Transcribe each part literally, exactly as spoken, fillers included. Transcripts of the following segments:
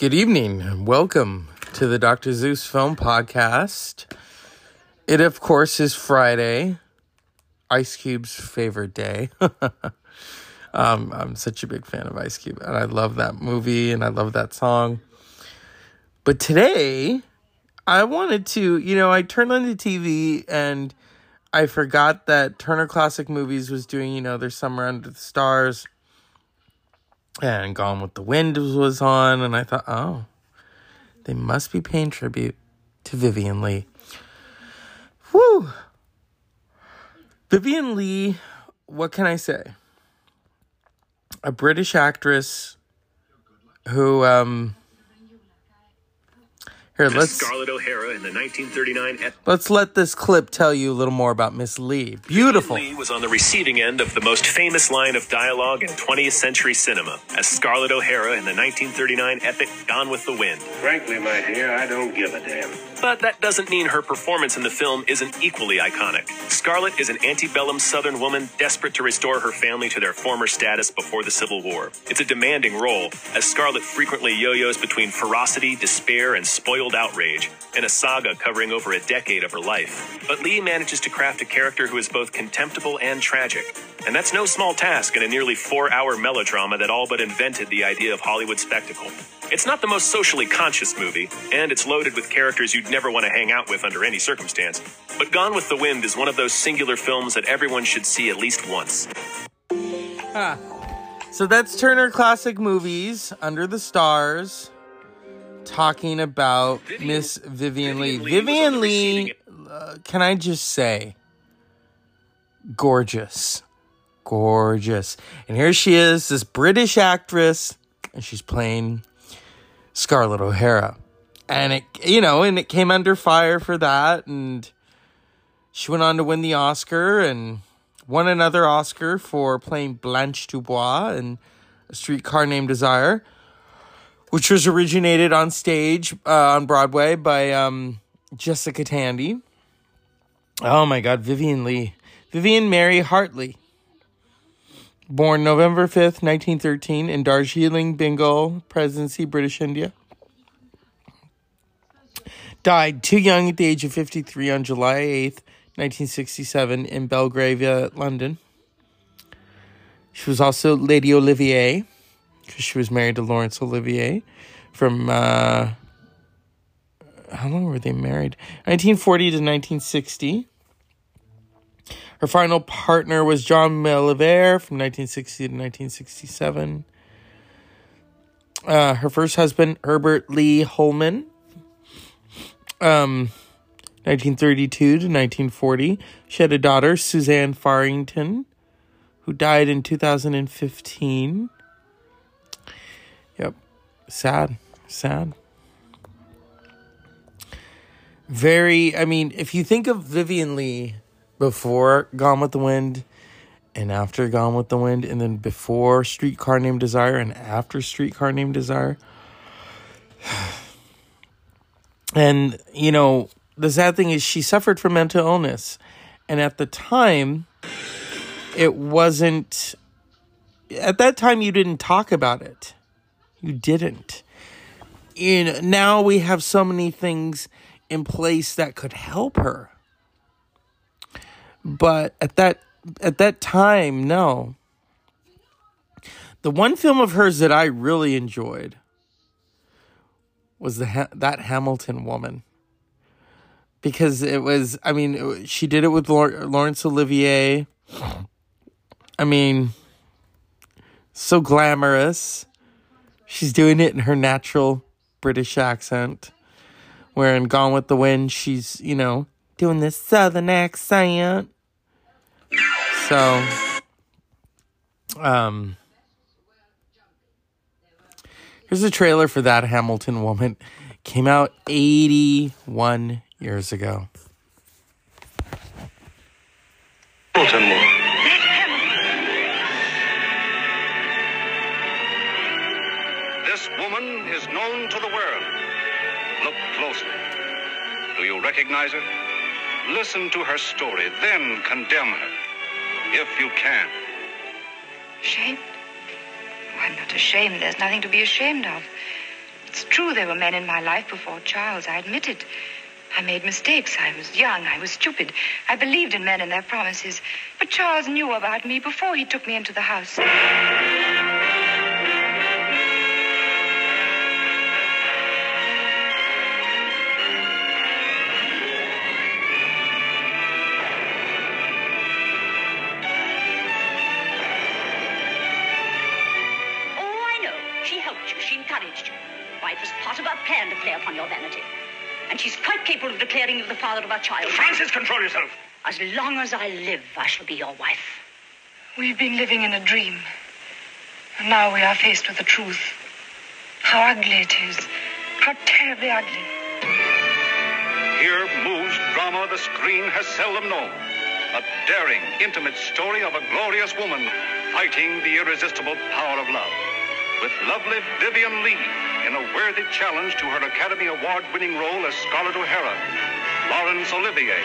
Good evening. Welcome to the Doctor Zeus Film Podcast. It, of course, is Friday, Ice Cube's favorite day. um, I'm such a big fan of Ice Cube, and I love that movie, and I love that song. But today, I wanted to, you know, I turned on the T V, and I forgot that Turner Classic Movies was doing, you know, their Summer Under the Stars. And Gone with the Wind was on, and I thought, oh, they must be paying tribute to Vivien Leigh. Whew. Vivien Leigh, what can I say? A British actress who, um... Here, let's... Scarlett O'Hara in the nineteen thirty-nine... Ep- let's let this clip tell you a little more about Miss Leigh. Beautiful. Vivien Leigh was on the receiving end of the most famous line of dialogue in twentieth century cinema as Scarlett O'Hara in the nineteen thirty-nine epic Gone with the Wind. Frankly, my dear, I don't give a damn. But that doesn't mean her performance in the film isn't equally iconic. Scarlett is an antebellum Southern woman desperate to restore her family to their former status before the Civil War. It's a demanding role, as Scarlett frequently yo-yos between ferocity, despair, and spoiled outrage, in a saga covering over a decade of her life. But Leigh manages to craft a character who is both contemptible and tragic. And that's no small task in a nearly four-hour melodrama that all but invented the idea of Hollywood spectacle. It's not the most socially conscious movie, and it's loaded with characters you'd never want to hang out with under any circumstance. But Gone with the Wind is one of those singular films that everyone should see at least once. Ah. So that's Turner Classic Movies, Under the Stars, talking about Vivien, Miss Vivien Leigh. Vivien Leigh Vivien was Leigh, uh, can I just say, gorgeous. Gorgeous. And here she is, this British actress, and she's playing Scarlett O'Hara. And it, you know, and it came under fire for that, and she went on to win the Oscar, and won another Oscar for playing Blanche Dubois in A Streetcar Named Desire, which was originated on stage, uh, on Broadway by um, Jessica Tandy. Oh my God, Vivien Leigh. Vivian Mary Hartley. Born November fifth, nineteen thirteen, in Darjeeling, Bengal Presidency, British India. Died too young at the age of fifty-three on July eighth, nineteen sixty-seven, in Belgravia, London. She was also Lady Olivier, because she was married to Laurence Olivier from, uh, how long were they married? nineteen forty to nineteen sixty. Her final partner was John Meliver from nineteen sixty to nineteen sixty-seven. Uh, her first husband, Herbert Lee Holman, um, nineteen thirty-two to nineteen forty. She had a daughter, Suzanne Farrington, who died in two thousand fifteen. Yep. Sad. Sad. Very, I mean, if you think of Vivien Leigh before Gone with the Wind and after Gone with the Wind, and then before Streetcar Named Desire and after Streetcar Named Desire. And, you know, the sad thing is she suffered from mental illness. And at the time, it wasn't... At that time, you didn't talk about it. You didn't. You know, now we have so many things in place that could help her. But at that at that time, no. The one film of hers that I really enjoyed was the ha- that Hamilton Woman. Because it was, I mean, it, she did it with Laur- Laurence Olivier. I mean, so glamorous. She's doing it in her natural British accent. Where in Gone with the Wind, she's, you know, doing this southern accent. So, um, here's a trailer for that Hamilton Woman. Came out eighty-one years ago. Hamilton Woman. This woman is known to the world. Look closely. Do you recognize her? Listen to her story, then condemn her, if you can. Ashamed? Oh, I'm not ashamed. There's nothing to be ashamed of. It's true there were men in my life before Charles, I admit it. I made mistakes. I was young. I was stupid. I believed in men and their promises. But Charles knew about me before he took me into the house. Why, it was part of our plan to play upon your vanity. And she's quite capable of declaring you the father of our child. Francis, control yourself. As long as I live, I shall be your wife. We've been living in a dream. And now we are faced with the truth. How ugly it is. How terribly ugly. Here moves drama the screen has seldom known. A daring, intimate story of a glorious woman fighting the irresistible power of love. With lovely Vivien Leigh in a worthy challenge to her Academy Award-winning role as Scarlett O'Hara, Laurence Olivier.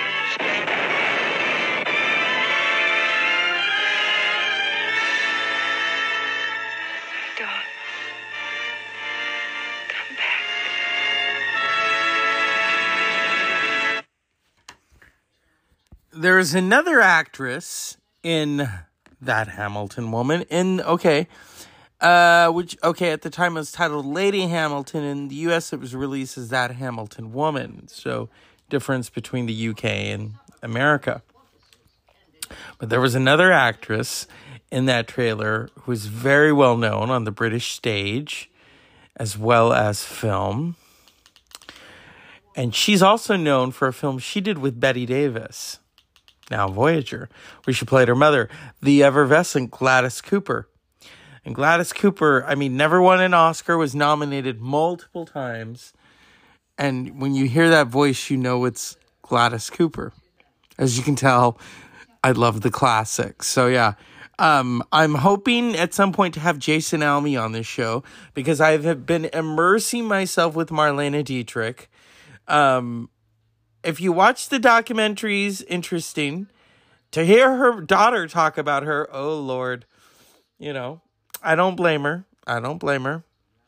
Dawn, come back. There's another actress in That Hamilton Woman in, okay, Uh, which, okay, at the time it was titled Lady Hamilton. In the U S it was released as That Hamilton Woman. So, difference between the U K and America. But there was another actress in that trailer who was very well known on the British stage as well as film. And she's also known for a film she did with Bette Davis, now Voyager, where she played her mother, the effervescent Gladys Cooper. And Gladys Cooper, I mean, never won an Oscar, was nominated multiple times. And when you hear that voice, you know it's Gladys Cooper. As you can tell, I love the classics. So, yeah, um, I'm hoping at some point to have Jason Alme on this show because I have been immersing myself with Marlene Dietrich. Um, if you watch the documentaries, interesting. To hear her daughter talk about her, oh, Lord, you know. I don't blame her. I don't blame her.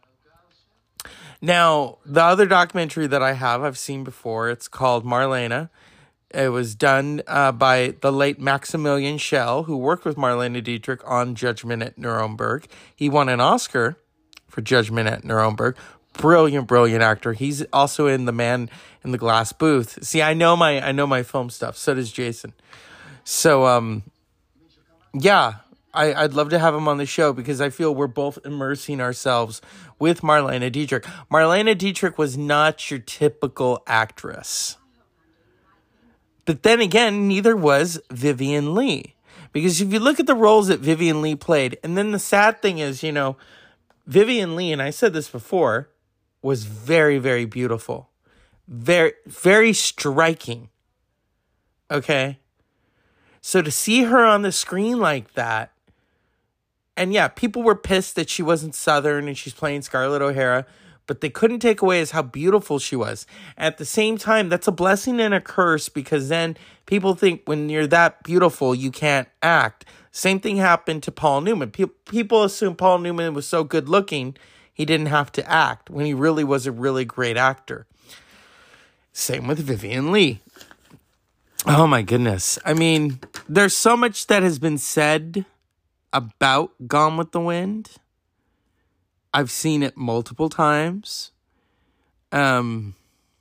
Now, the other documentary that I have, I've seen before. It's called Marlene. It was done uh, by the late Maximilian Schell, who worked with Marlene Dietrich on Judgment at Nuremberg. He won an Oscar for Judgment at Nuremberg. Brilliant, brilliant actor. He's also in The Man in the Glass Booth. See, I know my I know my film stuff. So does Jason. So, um, yeah. I, I'd love to have him on the show because I feel we're both immersing ourselves with Marlene Dietrich. Marlene Dietrich was not your typical actress. But then again, neither was Vivien Leigh. Because if you look at the roles that Vivien Leigh played, and then the sad thing is, you know, Vivien Leigh, and I said this before, was very, very beautiful. Very, very striking. Okay? So to see her on the screen like that, and yeah, people were pissed that she wasn't Southern and she's playing Scarlett O'Hara, but they couldn't take away as how beautiful she was. At the same time, that's a blessing and a curse because then people think when you're that beautiful, you can't act. Same thing happened to Paul Newman. Pe- people assume Paul Newman was so good looking, he didn't have to act when he really was a really great actor. Same with Vivien Leigh. Oh my goodness. I mean, there's so much that has been said about Gone with the Wind. I've seen it multiple times. Um,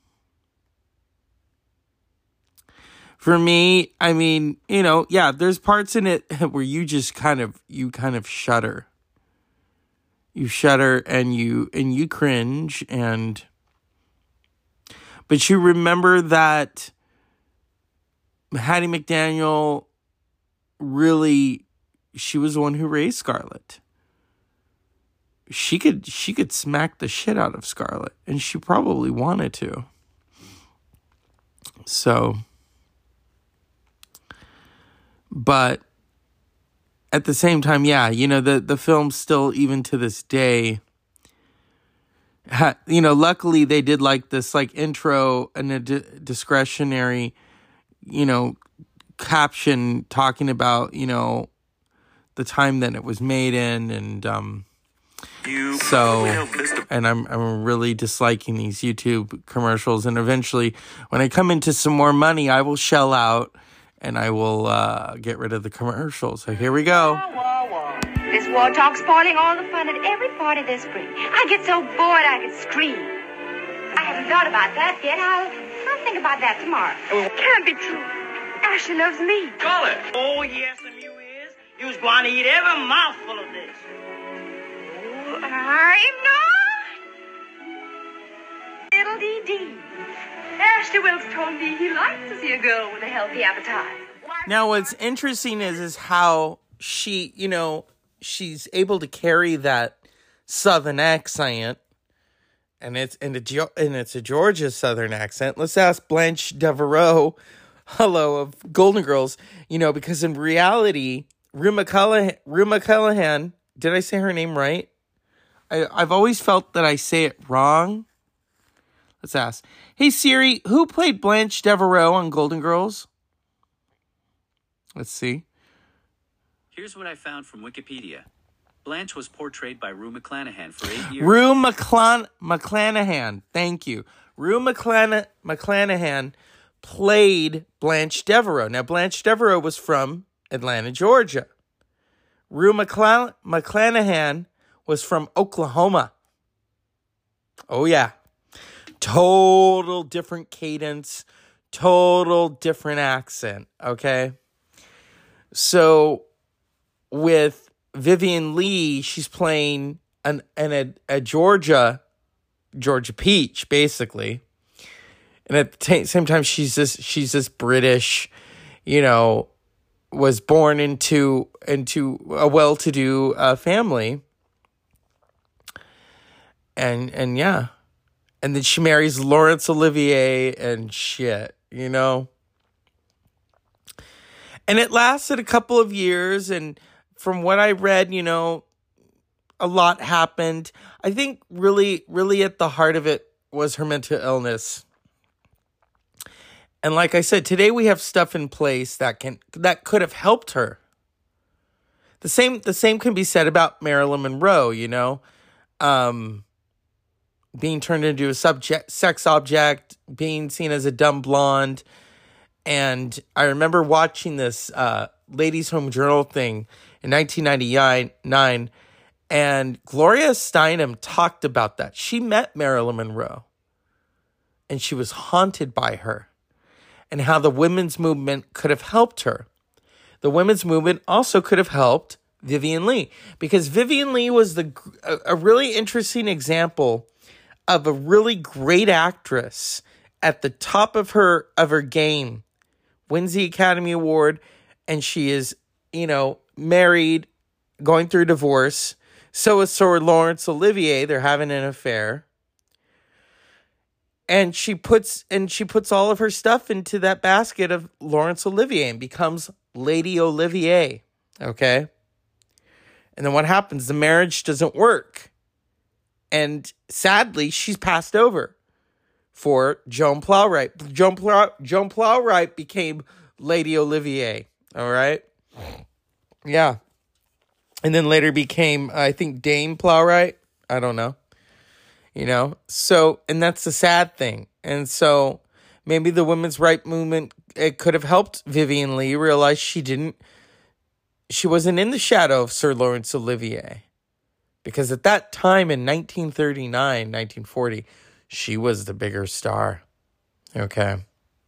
for me, I mean, you know, yeah, there's parts in it where you just kind of, you kind of shudder. You shudder and you, and you cringe and, but you remember that Hattie McDaniel really, she was the one who raised Scarlett. She could she could smack the shit out of Scarlett, and she probably wanted to. So, but at the same time, yeah, you know, the, the film still, even to this day, ha, you know, luckily they did like this like intro and a d- discretionary, you know, caption talking about, you know, the time that it was made in and, um, You So, probably know this to- and I'm I'm really disliking these YouTube commercials. And eventually, when I come into some more money, I will shell out and I will uh, get rid of the commercials. So here we go. This war talk's spoiling all the fun at every party this spring. I get so bored I could scream. I haven't thought about that yet. I'll, I'll think about that tomorrow. It can't be true. Ashley loves me. Call it. Oh, yes, and you is. You's going to eat every mouthful of this. Oh, I'm not. Little Dee Dee. Ashley Wilkes told me he likes to see a girl with a healthy appetite. Now, what's interesting is is how she, you know, she's able to carry that Southern accent, and it's and it's and it's a Georgia Southern accent. Let's ask Blanche Devereaux, hello, of Golden Girls, you know, because in reality, Rue McCullahan, Rue McCullahan, did I say her name right? I, I've always felt that I say it wrong. Let's ask. Hey, Siri, who played Blanche Devereaux on Golden Girls? Let's see. Here's what I found from Wikipedia. Blanche was portrayed by Rue McClanahan for eight years. Rue McClan- McClanahan. Thank you. Rue McClan- McClanahan played Blanche Devereaux. Now, Blanche Devereaux was from Atlanta, Georgia. Rue McClan- McClanahan was from Oklahoma. Oh, yeah. Total different cadence. Total different accent. Okay? So, with Vivian Lee, she's playing an, an a, a Georgia, Georgia peach, basically. And at the t- same time, she's this she's this British, you know, was born into into a well-to-do uh, family, and and yeah, and then she marries Laurence Olivier and shit, you know. And it lasted a couple of years, and from what I read, you know, a lot happened. I think really, really at the heart of it was her mental illness. And like I said, today we have stuff in place that can that could have helped her. The same the same can be said about Marilyn Monroe, you know, um, being turned into a subject, sex object, being seen as a dumb blonde. And I remember watching this uh, Ladies' Home Journal thing in nineteen ninety-nine, and Gloria Steinem talked about that. She met Marilyn Monroe, and she was haunted by her, and how the women's movement could have helped her. The women's movement also could have helped Vivian Lee, because Vivian Lee was the a, a really interesting example of a really great actress at the top of her of her game. Wins the Academy Award, and she is, you know, married, going through divorce. So is Sir Laurence Olivier. They're having an affair. And she puts and she puts all of her stuff into that basket of Laurence Olivier and becomes Lady Olivier. Okay? And then what happens? The marriage doesn't work. And sadly, she's passed over for Joan Plowright. Joan, Plow- Joan Plowright became Lady Olivier. All right? Yeah. And then later became, I think, Dame Plowright. I don't know. You know? So, and that's the sad thing. And so, maybe the women's right movement, it could have helped Vivian Lee realize she didn't, she wasn't in the shadow of Sir Laurence Olivier. Because at that time in nineteen thirty-nine, nineteen forty, she was the bigger star. Okay.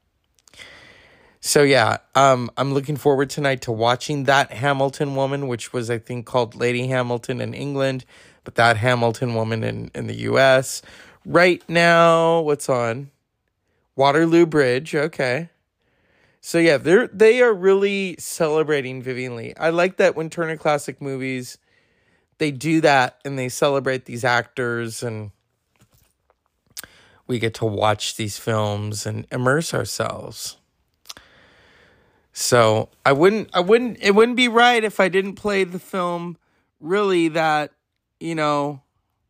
So yeah, um, I'm looking forward tonight to watching That Hamilton Woman, which was, I think, called Lady Hamilton in England, but That Hamilton Woman in, in the U S. Right now, what's on? Waterloo Bridge, okay. So yeah, they're they are really celebrating Vivian Lee. I like that when Turner Classic Movies, they do that and they celebrate these actors, and we get to watch these films and immerse ourselves. So I wouldn't, I wouldn't, it wouldn't be right if I didn't play the film really that, you know,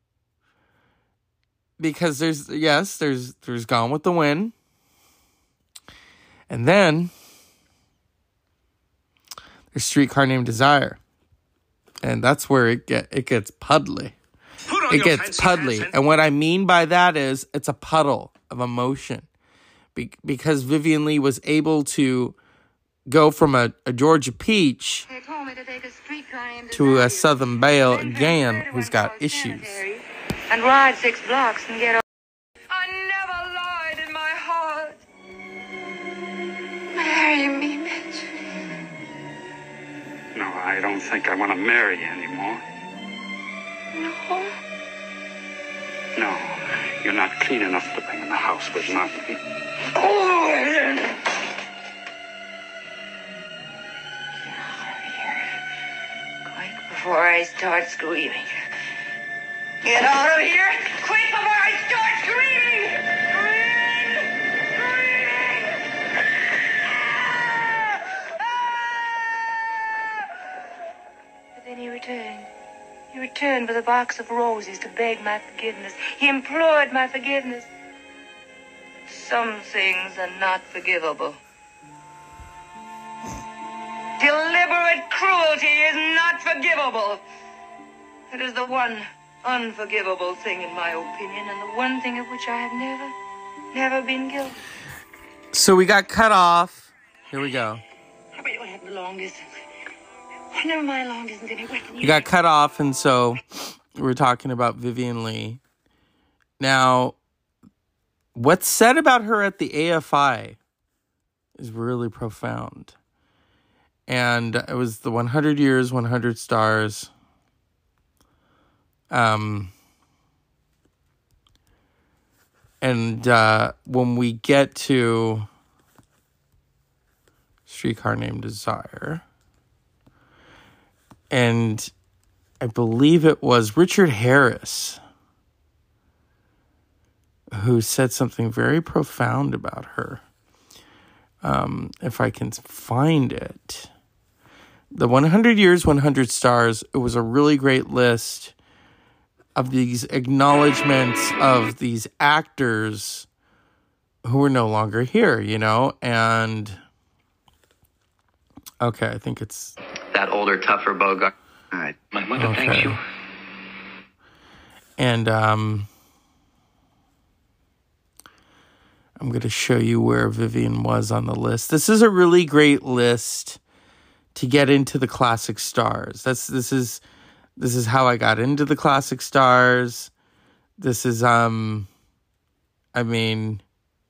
because there's, yes, there's, there's Gone with the Wind. And then there's Streetcar Named Desire. And that's where it get it gets puddly. on It your gets fancy puddly. pants, And what I mean by that is it's a puddle of emotion. Be- because Vivien Leigh was able to go from a, a Georgia peach to, to a Southern belle again who's got issues. And ride six blocks and get over. I never lied in my heart. Marry me, Mitch. No, I don't think I want to marry you anymore. No. No, you're not clean enough to bring in the house with not me. Oh, Ellen. Get out of here. Quick before I start screaming. Get out of here! Quick before I start screaming! Screaming! Screaming! But then he returned. He returned with a box of roses to beg my forgiveness. He implored my forgiveness. Some things are not forgivable. Deliberate cruelty is not forgivable. It is the one unforgivable thing in my opinion, and the one thing of which I have never, never been guilty. So we got cut off. Here we go. How about you have the long distance? Oh, never mind long distance anyway. We got cut off, and so we're talking about Vivien Leigh. Now, what's said about her at the A F I is really profound. And it was the one hundred years, one hundred stars. Um, and uh, when we get to Streetcar Named Desire, and I believe it was Richard Harris who said something very profound about her. Um, if I can find it. The one hundred years, one hundred stars, it was a really great list of these acknowledgments of these actors who are no longer here, you know? And, okay, I think it's... That older, tougher Bogart. All right. My mother okay. thanks you. And, um... I'm going to show you where Vivien was on the list. This is a really great list to get into the classic stars. That's this is this is how I got into the classic stars. This is um I mean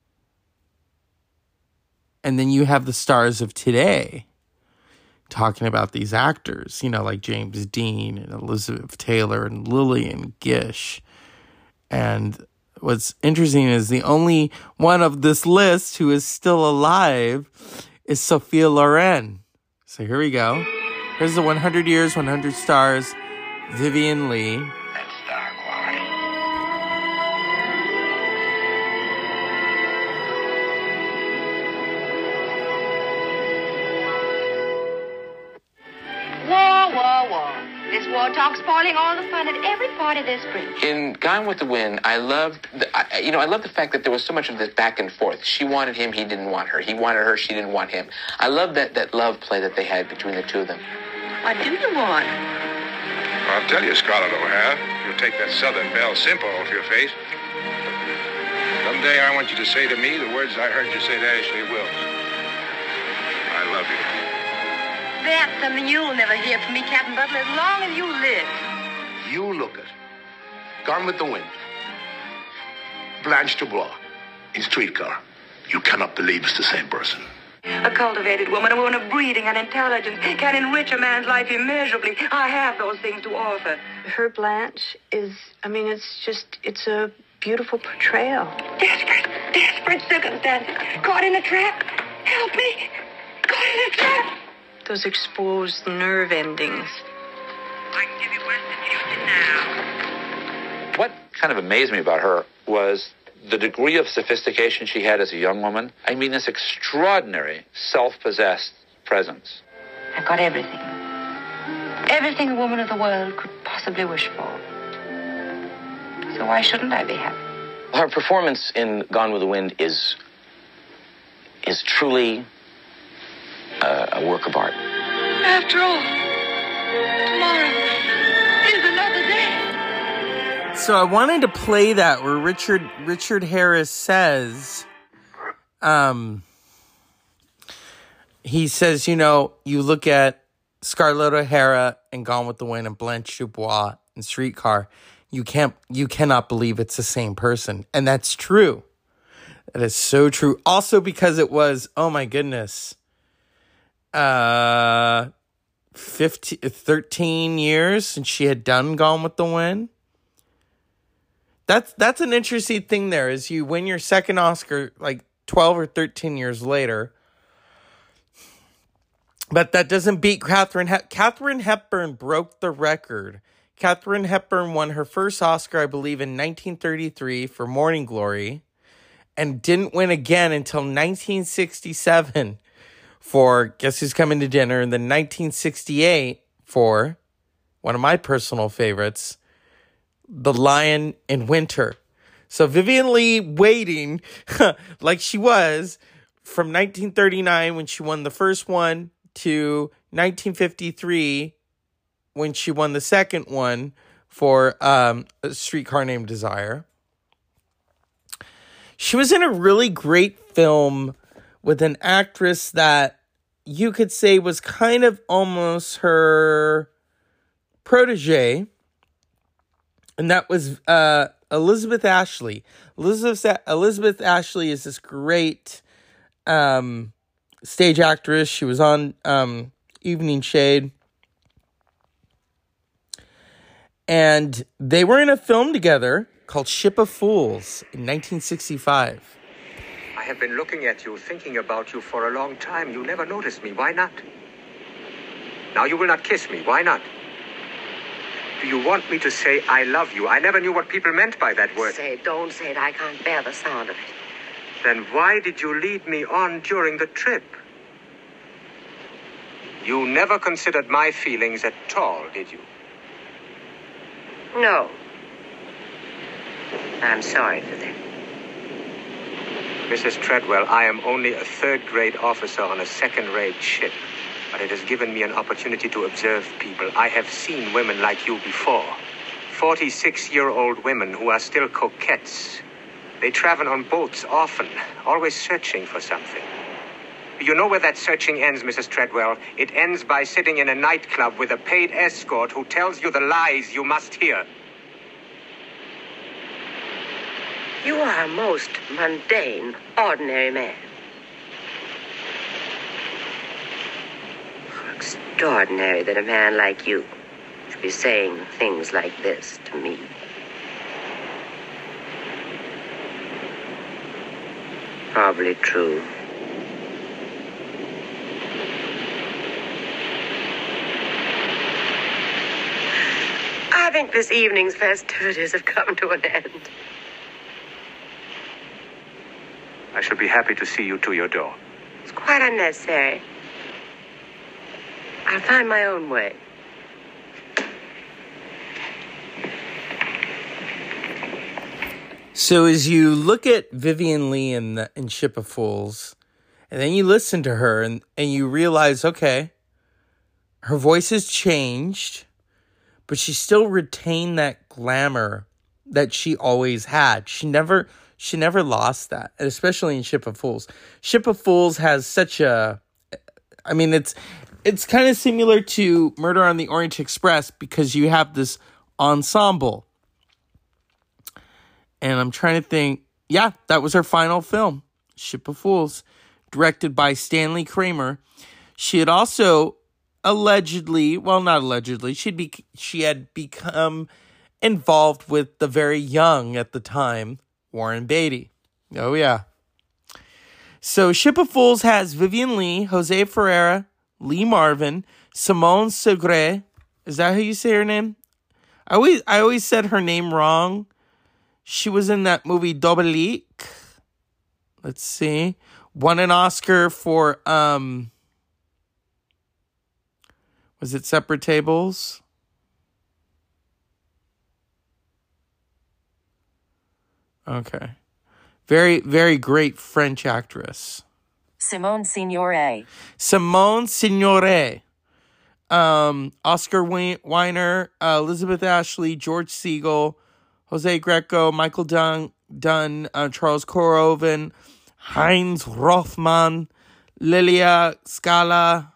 and then you have the stars of today talking about these actors, you know, like James Dean and Elizabeth Taylor and Lillian Gish. And what's interesting is the only one of this list who is still alive is Sophia Loren. So here we go. Here's the one hundred years, one hundred stars, Vivien Leigh. That's star quality. War, war, war. This war talk spoiling all the fun at every party this spring. In Gone with the Wind, I loved, the, I, you know, I loved the fact that there was so much of this back and forth. She wanted him, he didn't want her. He wanted her, she didn't want him. I love that, that love play that they had between the two of them. What do you want? I'll tell you, Scarlett O'Hara, you'll take that Southern Belle simple off your face. Someday I want you to say to me the words I heard you say to Ashley Wilkes. I love you. That's something you'll never hear from me, Captain Butler, as long as you live. You look at Gone with the Wind. Blanche Dubois in Streetcar. You cannot believe it's the same person. A cultivated woman, a woman of breeding and intelligence, can enrich a man's life immeasurably. I have those things to offer. Her Blanche is, I mean, it's just, it's a beautiful portrayal. Desperate, desperate circumstances. Caught in a trap. Help me. Caught in a trap. Those exposed nerve endings. I can give you Western Union now. What kind of amazed me about her was the degree of sophistication she had as a young woman. I mean, this extraordinary, self-possessed presence. I've got everything. Everything a woman of the world could possibly wish for. So why shouldn't I be happy? Her performance in Gone with the Wind is, is truly uh, a work of art. After all, tomorrow is another day. So I wanted to play that where Richard Richard Harris says, um, he says, you know, you look at Scarlett O'Hara and Gone with the Wind and Blanche Dubois and Streetcar, you can't, you cannot believe it's the same person, and that's true. That is so true. Also because it was, oh my goodness, uh, fifteen, thirteen years since she had done Gone with the Wind. That's that's an interesting thing there, is you win your second Oscar like twelve or thirteen years later. But that doesn't beat Katharine Hep- Katharine Hepburn broke the record. Katharine Hepburn won her first Oscar, I believe, in nineteen thirty-three for Morning Glory, and didn't win again until nineteen sixty-seven for Guess Who's Coming to Dinner, and then nineteen sixty-eight for one of my personal favorites, The Lion in Winter. So Vivien Leigh waiting like she was from nineteen thirty-nine when she won the first one to nineteen fifty-three when she won the second one for um, A Streetcar Named Desire. She was in a really great film with an actress that you could say was kind of almost her protege, and that was uh, Elizabeth Ashley. Elizabeth Elizabeth Ashley is this great um, stage actress. She was on um, Evening Shade. And they were in a film together called Ship of Fools in nineteen sixty-five. I have been looking at you, thinking about you for a long time. You never noticed me. Why not? Now you will not kiss me. Why not? Do you want me to say I love you? I never knew what people meant by that word. Say it, don't say it. I can't bear the sound of it. Then why did you lead me on during the trip? You never considered my feelings at all, did you? No. I'm sorry for them. Missus Treadwell, I am only a third-grade officer on a second-rate ship, but it has given me an opportunity to observe people. I have seen women like you before. forty-six-year-old women who are still coquettes. They travel on boats often, always searching for something. You know where that searching ends, Missus Treadwell? It ends by sitting in a nightclub with a paid escort who tells you the lies you must hear. You are a most mundane, ordinary man. How extraordinary that a man like you should be saying things like this to me. Probably true. I think this evening's festivities have come to an end. I shall be happy to see you to your door. It's quite unnecessary. I'll find my own way. So as you look at Vivien Leigh in, the, in Ship of Fools, and then you listen to her, and, and you realize, okay, her voice has changed, but she still retained that glamour that she always had. She never she never lost that, and especially in Ship of Fools. Ship of Fools has such a, I mean, it's it's kind of similar to Murder on the Orient Express because you have this ensemble. And I'm trying to think, yeah, that was her final film, Ship of Fools, directed by Stanley Kramer. She had also allegedly, well, not allegedly, she'd be, she had become involved with the very young at the time, Warren Beatty. Oh, yeah. So Ship of Fools has Vivien Leigh, Jose Ferreira, Lee Marvin, Simone Segre. Is that how you say her name? I always, I always said her name wrong. She was in that movie Dobelique. Let's see. Won an Oscar for, um, was it Separate Tables? Okay. Very, very great French actress. Simone Signoret. Simone Signoret. Um, Oscar Weiner, uh, Elizabeth Ashley, George Segal, Jose Greco, Michael Dunn, Dunn uh, Charles Koroven, Heinz Rothmann, Lilia Scala.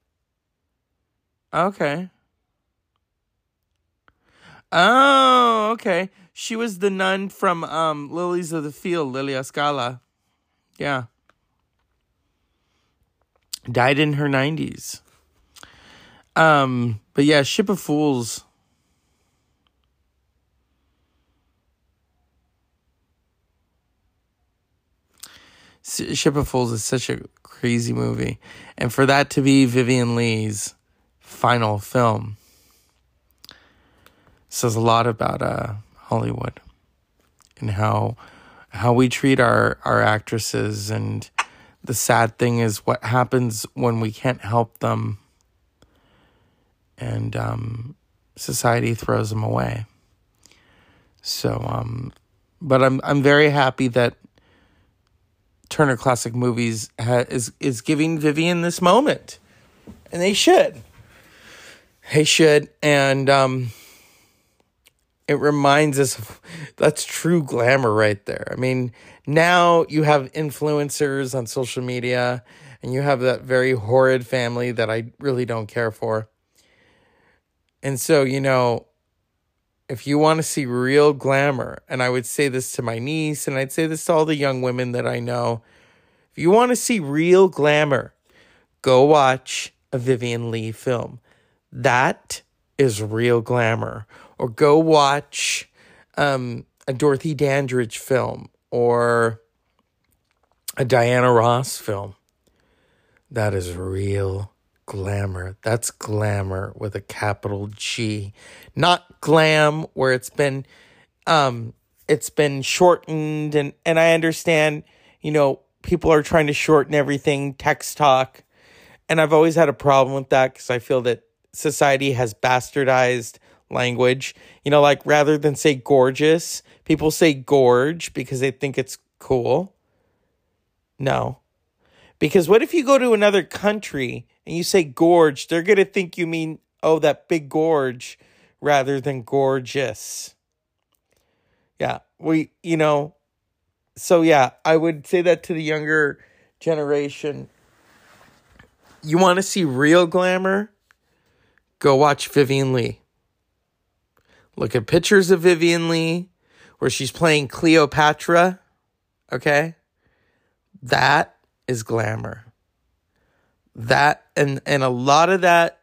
Okay. Oh, okay. She was the nun from um, Lilies of the Field, Lilia Scala. Yeah. Died in her nineties. Um, but yeah, Ship of Fools. Ship of Fools is such a crazy movie. And for that to be Vivien Leigh's final film says a lot about uh, Hollywood and how how we treat our, our actresses. And the sad thing is what happens when we can't help them and um, society throws them away. So, um, but I'm I'm very happy that Turner Classic Movies ha- is is giving Vivien this moment, and they should. They should, and um, it reminds us of, that's true glamour right there. I mean, now you have influencers on social media, and you have that very horrid family that I really don't care for. And so, you know, if you want to see real glamour, and I would say this to my niece, and I'd say this to all the young women that I know, if you want to see real glamour, go watch a Vivien Leigh film. That is real glamour. Or go watch um, a Dorothy Dandridge film or a Diana Ross film. That is real glamour. That's glamour with a capital G. Not glam where it's been um, it's been shortened. And, and I understand, you know, people are trying to shorten everything, text talk. And I've always had a problem with that because I feel that society has bastardized language. You know, like rather than say gorgeous, people say gorge because they think it's cool. No. Because what if you go to another country and you say gorge, they're going to think you mean, oh, that big gorge rather than gorgeous. Yeah, we, you know, so yeah, I would say that to the younger generation. You want to see real glamour? Go watch Vivien Leigh. Look at pictures of Vivien Leigh where she's playing Cleopatra. Okay? That is glamour. That, and, and a lot of that,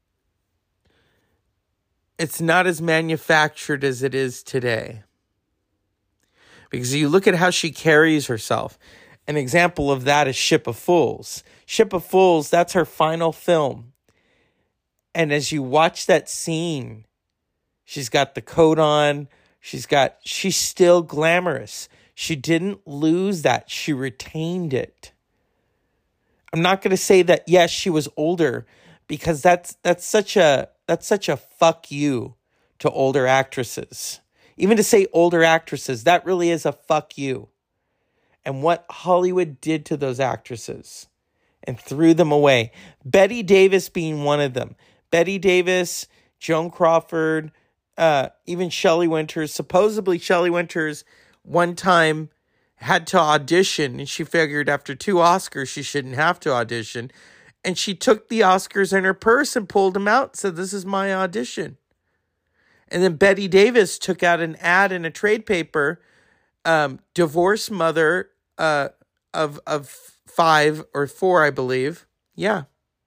it's not as manufactured as it is today. Because you look at how she carries herself. An example of that is Ship of Fools. Ship of Fools, that's her final film. And as you watch that scene, she's got the coat on. She's got, she's still glamorous. She didn't lose that. She retained it. I'm not going to say that, yes, she was older, because that's that's such a that's such a fuck you to older actresses. Even to say older actresses, that really is a fuck you. And what Hollywood did to those actresses and threw them away. Bette Davis being one of them. Bette Davis, Joan Crawford, uh, even Shelley Winters. Supposedly Shelley Winters one time had to audition, and she figured after two Oscars she shouldn't have to audition. And she took the Oscars in her purse and pulled them out and said, this is my audition. And then Bette Davis took out an ad in a trade paper, um, divorced mother uh, of of five or four, I believe. Yeah.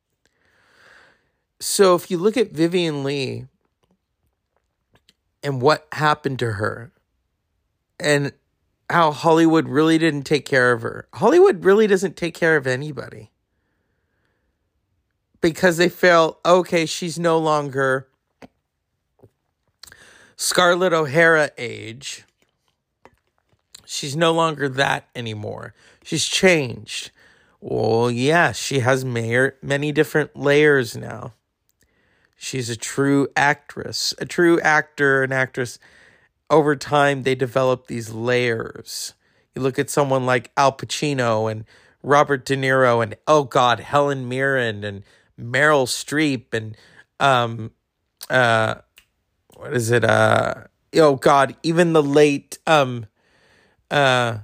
So if you look at Vivien Leigh and what happened to her and how Hollywood really didn't take care of her. Hollywood really doesn't take care of anybody. Because they feel, okay, she's no longer Scarlett O'Hara age. She's no longer that anymore. She's changed. Well, yeah, she has mayor, many different layers now. She's a true actress. A true actor, an actress. Over time, they develop these layers. You look at someone like Al Pacino and Robert De Niro and, oh God, Helen Mirren and Meryl Streep and, um, uh, what is it? Uh, oh God, even the late, um, uh,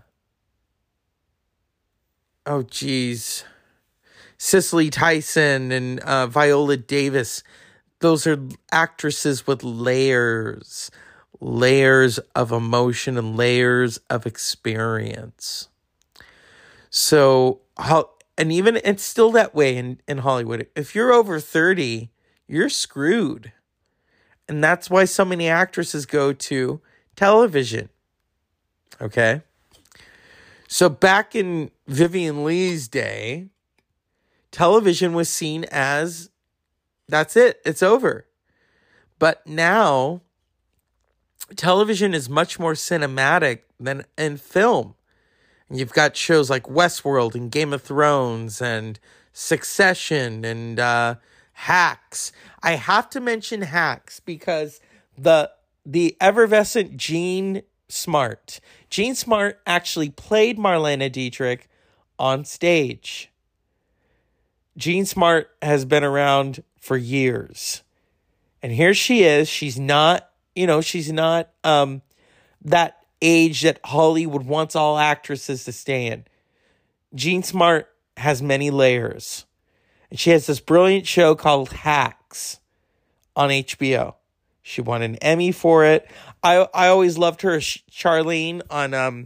oh geez, Cicely Tyson and uh, Viola Davis. Those are actresses with layers, layers of emotion and layers of experience. So, how, and even it's still that way in, in Hollywood. If you're over thirty, you're screwed. And that's why so many actresses go to television. Okay? So back in Vivien Leigh's day, television was seen as, that's it, it's over. But now, television is much more cinematic than in film. And you've got shows like Westworld and Game of Thrones and Succession and uh, Hacks. I have to mention Hacks because the the effervescent Jean Smart. Jean Smart actually played Marlene Dietrich on stage. Jean Smart has been around for years. And here she is. She's not, you know, she's not um, that age that Hollywood wants all actresses to stay in. Jean Smart has many layers. And she has this brilliant show called Hacks on H B O. She won an Emmy for it. I I always loved her, Charlene, on um,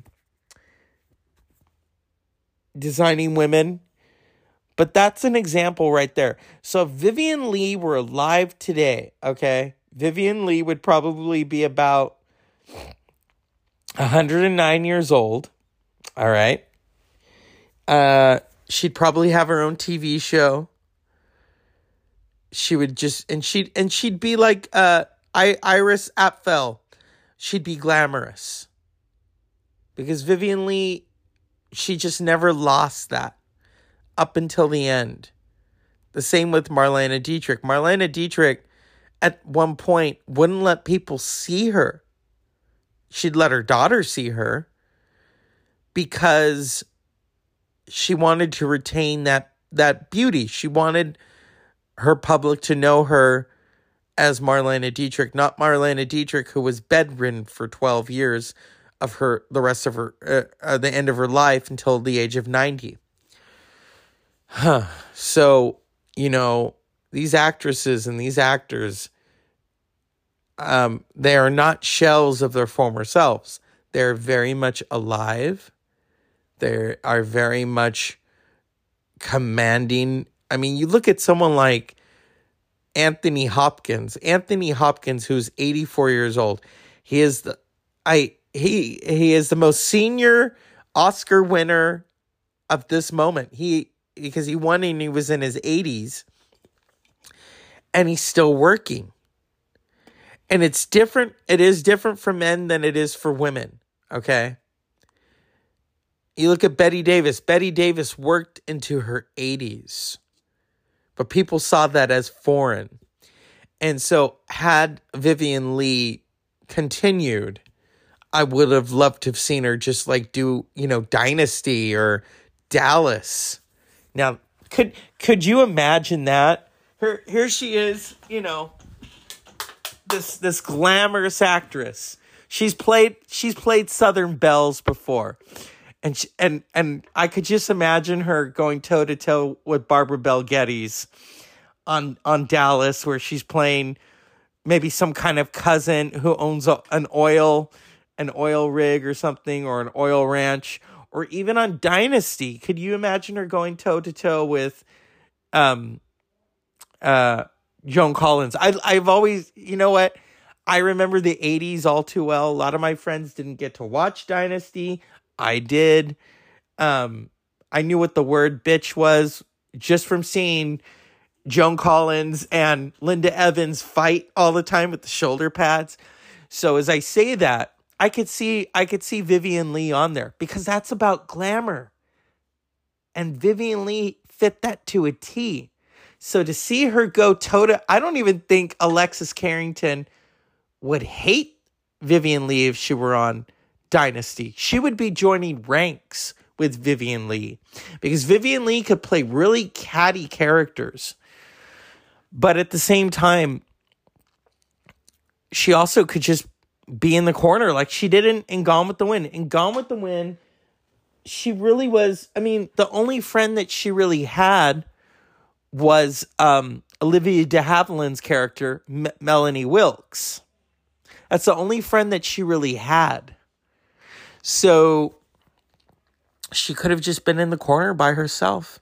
Designing Women. But that's an example right there. So if Vivien Leigh were alive today, okay, Vivien Leigh would probably be about one hundred nine years old. All right. Uh, she'd probably have her own T V show. She would just, and she'd, and she'd be like uh, I, Iris Apfel. She'd be glamorous. Because Vivien Leigh, she just never lost that up until the end. The same with Marlene Dietrich. Marlene Dietrich, at one point, wouldn't let people see her. She'd let her daughter see her because she wanted to retain that, that beauty. She wanted her public to know her as Marlene Dietrich, not Marlene Dietrich, who was bedridden for twelve years of her, the rest of her, uh, uh, the end of her life until the age of ninety. Huh. So, you know, these actresses and these actors, um, they are not shells of their former selves. They're very much alive. They are very much commanding. I mean, you look at someone like Anthony Hopkins. Anthony Hopkins, who's eighty-four years old. He is the I he he is the most senior Oscar winner of this moment. He because he won and he was in his eighties. And he's still working. And it's different. It is different for men than it is for women. Okay? You look at Bette Davis. Bette Davis worked into her eighties. But people saw that as foreign. And so had Vivien Leigh continued, I would have loved to have seen her just like do, you know, Dynasty or Dallas. Now, could could you imagine that? Here, here she is, you know, this this glamorous actress. She's played she's played Southern Belles before. And she, and and I could just imagine her going toe to toe with Barbara Bel Geddes on on Dallas, where she's playing maybe some kind of cousin who owns a, an oil an oil rig or something, or an oil ranch, or even on Dynasty. Could you imagine her going toe to toe with um uh Joan Collins? I I've always, you know what? I remember the eighties all too well. A lot of my friends didn't get to watch Dynasty. I did. Um, I knew what the word bitch was just from seeing Joan Collins and Linda Evans fight all the time with the shoulder pads. So as I say that, I could see I could see Vivien Leigh on there because that's about glamour. And Vivien Leigh fit that to a T. So to see her go toe to, I don't even think Alexis Carrington would hate Vivien Leigh if she were on Dynasty. She would be joining ranks with Vivien Leigh because Vivien Leigh could play really catty characters, but at the same time, she also could just be in the corner like she did in, in Gone with the Wind. In Gone with the Wind, she really was, I mean, the only friend that she really had was um, Olivia de Havilland's character, M- Melanie Wilkes. That's the only friend that she really had. So she could have just been in the corner by herself.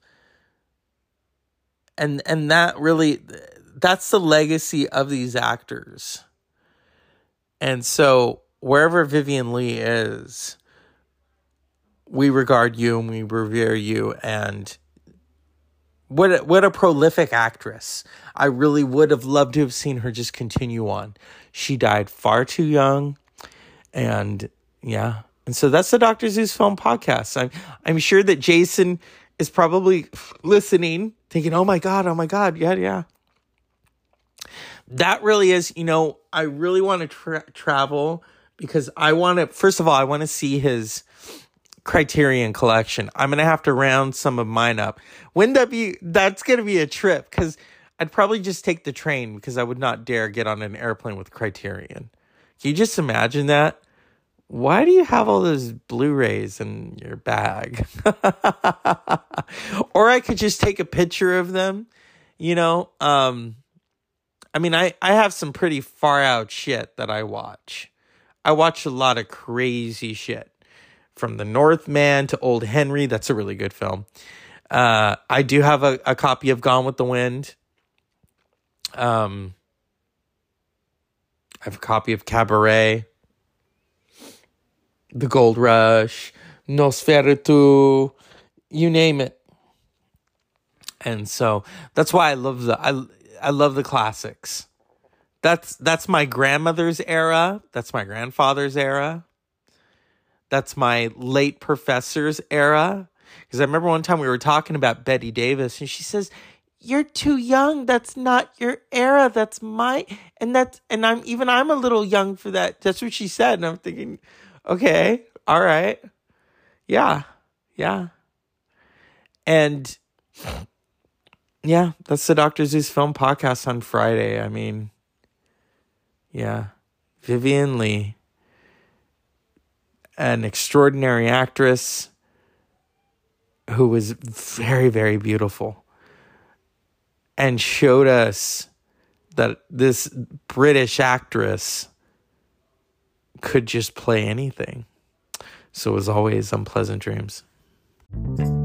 And and that really, that's the legacy of these actors. And so wherever Vivien Leigh is, we regard you and we revere you. And what a, what a prolific actress. I really would have loved to have seen her just continue on. She died far too young. And yeah. And so that's the Doctor Zeus Film Podcast. I'm I'm sure that Jason is probably listening, thinking, oh my God, oh my God. Yeah, yeah. That really is, you know, I really want to tra- travel because I want to, first of all, I want to see his Criterion collection. I'm going to have to round some of mine up. Wouldn't that be, that's going to be a trip because I'd probably just take the train because I would not dare get on an airplane with Criterion. Can you just imagine that? Why do you have all those Blu-rays in your bag? Or I could just take a picture of them, you know? Um, I mean, I, I have some pretty far out shit that I watch. I watch a lot of crazy shit. From The Northman to Old Henry. That's a really good film. Uh, I do have a, a copy of Gone with the Wind. Um, I have a copy of Cabaret. The Gold Rush, Nosferatu, you name it. And so that's why I love the I I love the classics. That's that's my grandmother's era. That's my grandfather's era. That's my late professor's era. Because I remember one time we were talking about Bette Davis, and she says, "You're too young. That's not your era. That's my." And that's and I'm even I'm a little young for that. That's what she said, and I'm thinking, okay, all right. Yeah, yeah. And, yeah, that's the Doctor Zeus Film Podcast on Friday. I mean, yeah. Vivien Leigh, an extraordinary actress who was very, very beautiful and showed us that this British actress could just play anything. So as always, unpleasant dreams.